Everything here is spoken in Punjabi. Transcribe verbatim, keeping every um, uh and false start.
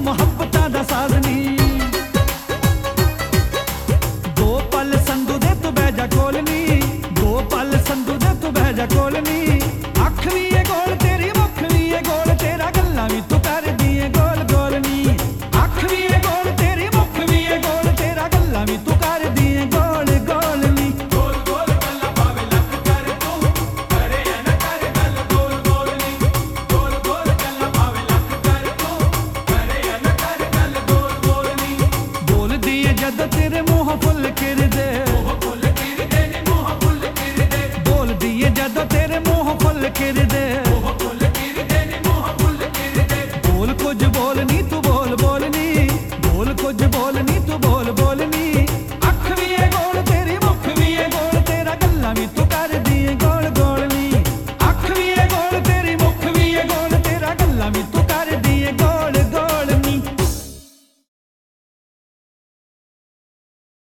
ਮੁਹੱਬਤਾਂ ਦਾ ਸਾਜ਼ ਨੀ। ਦੋ ਪਲ ਸੰਧੂ ਦੇ ਤੂੰ ਬਹਿ ਜਾ ਕੋਲ ਨੀ, ਦੋ ਪਲ ਸੰਧੂ ਦੇ ਤੂੰ ਬਹਿ ਜਾ ਕੋਲ ਨੀ। ਅੱਖ ਵੀ ਏ ਗੋਲ ਤੇਰੀ ਮੁੱਖ ਵੀ ਏ ਗੋਲ, ਤੇਰਾ ਗੱਲਾਂ ਵੀ ਤੂੰ ਕਰਦੀ ਏ ਗੋਲ ਗੋਲ ਨੀ। ਅੱਖ ਵੀ ਏ ਗੋਲ ਤੇਰੀ ਮੁੱਖ ਵੀ ਏ ਗੋਲ, ਤੇਰਾ ਗੱਲਾਂ ਵੀ ਤੂੰ ਕਰਦੀ ਏ ਗੋਲ ਗੋਲ ਨੀ। ਗੋਲ ਗੋਲ ਗੱਲਾਂ ਭਾਵੇਂ ਲੱਖ ਕਰ ਤੂੰ, ਕਰੇ ਜਾਂ ਨਾ ਕਰੇ ਗੱਲ ਗੋਲ ਗੋਲ ਨੀ। ਗੋਲ ਗੋਲ ਗੱਲਾਂ ਭਾਵੇਂ ਲੱਖ ਕਰ ਤੂੰ, ਕਰੇ ਜਾਂ ਨਾ ਕਰੇ ਗੱਲ ਗੋਲ ਗੋਲ ਨੀ। ਬੋਲਦੀ ਏ ਜਦੋਂ ਤੇਰੇ ਮੂੰਹ ਫੁੱਲ ਕਿਰਦੇ, ਮੂੰਹ ਫੁੱਲ ਕਿਰਦੇ ਨੇ ਮੂੰਹ ਫੁੱਲ ਕਿਰਦੇ। ਬੋਲਦੀ ਏ ਜਦੋਂ ਤੇਰੇ ਮੂੰਹ ਫੁੱਲ ਕਿਰਦੇ।